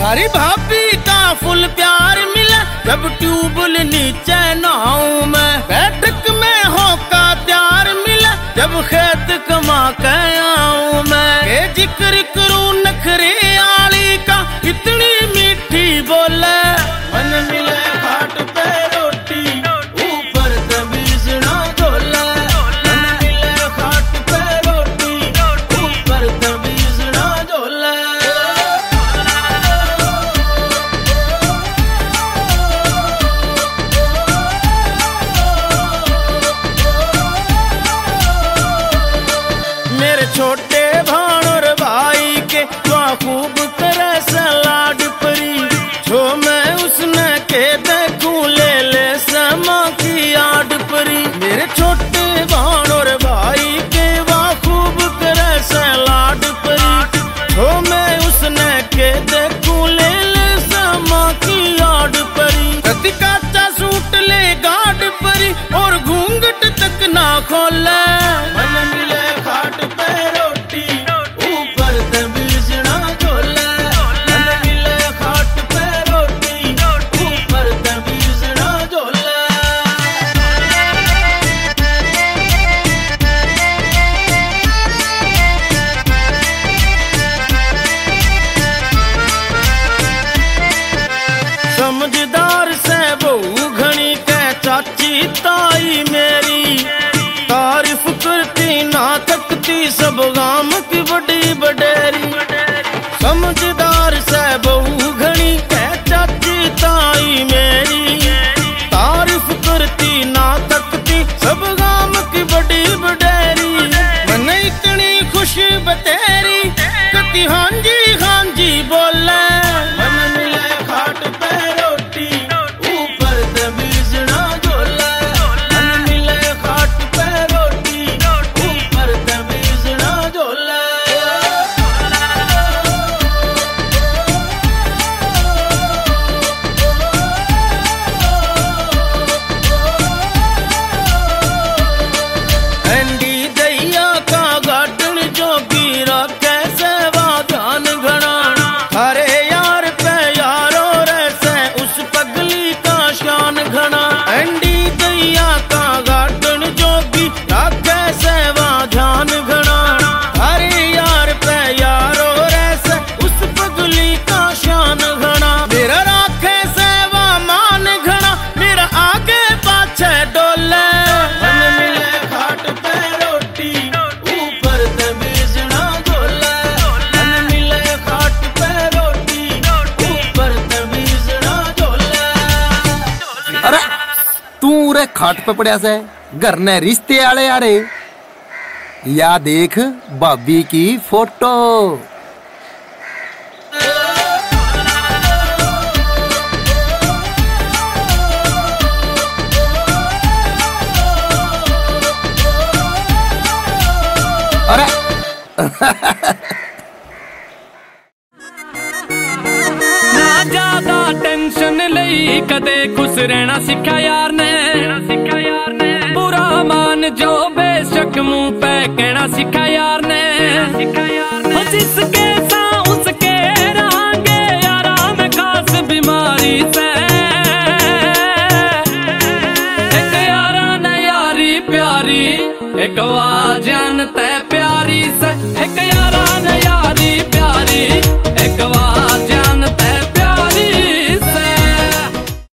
थारी भाभी का फुल प्यार मिला जब ट्यूबल नीचे नहाऊं मैं। बैठक में हो का प्यार मिला जब खेत कमा के आऊं मैं। ये जिक्र करूं नखरे आली का इतनी मीठी बोले। मन मिले घाट पे रोटी ऊपर तमीज ना झोले। मन मिले घाट पे रोटी ऊपर तमीज ना झोले। मेरे छोटे भाण और भाई के वहाँ खूब करे सलाड परी। जो मैं उसने के देखूं ले ले समा की आड़ परी। मेरे छोटे भाण और भाई के वहाँ खूब करे सलाड परी। जो मैं उसने के देखूं ले ले समा की आड़ परी। कति काचा सूट ले गाड़ परी और घूंघट तक ना खोले। मन मिले घाट पे रोटी ऊपर तमीज ना झोले। मन मिले घाट पे रोटी ऊपर तमीज ना झोले। समझदार से बहू घनी के चाची ताई मेरी। तारीफ करती ना थकती सब गाम की बड़ी बडेरी। समझदार से बहू घनी के चाची ताई मेरी। तारीफ करती ना थकती सब गाम की बड़ी बडेरी। मन इतनी खुश बतेरी कति हांजी हांजी बोले। मन मिले घाट पे रोटी ऊपर तमीज ना झोले। मन मिले घाट पे रोटी ऊपर तमीज ना झोले। अंडी दैया का गार्डन जोगी रखे सेवा ध्यान घना। अरे यार पे यारो रैसे उस पगली का शान घना। अंडी दैया का गार्डन जोगी रखे सेवा ध्यान घना। अरे यार पे यारो रैसे उस पगली का शान घना। मेरा राखे सेवा मान घना मेरा आगे पाछे डोले। मन मिले घाट पे रोटी ऊपर तमीज ना झोले। मन मिले घाट पे रोटी ऊपर तमीज ना झोले। अरे तू रे खाट पे पड़या से घर ने रिश्ते आले यारे। या देख भाभी की फोटो। अरे ना ज्यादा टेंशन लई कदे खुश रहना सिखा यार ने। बुरा मान जो बेशक मुंह पे कहना सिखा यार ने। जिसके सा उसके रहांगे आराम खास बीमारी से। एक यारा न यारी प्यारी एक वाजन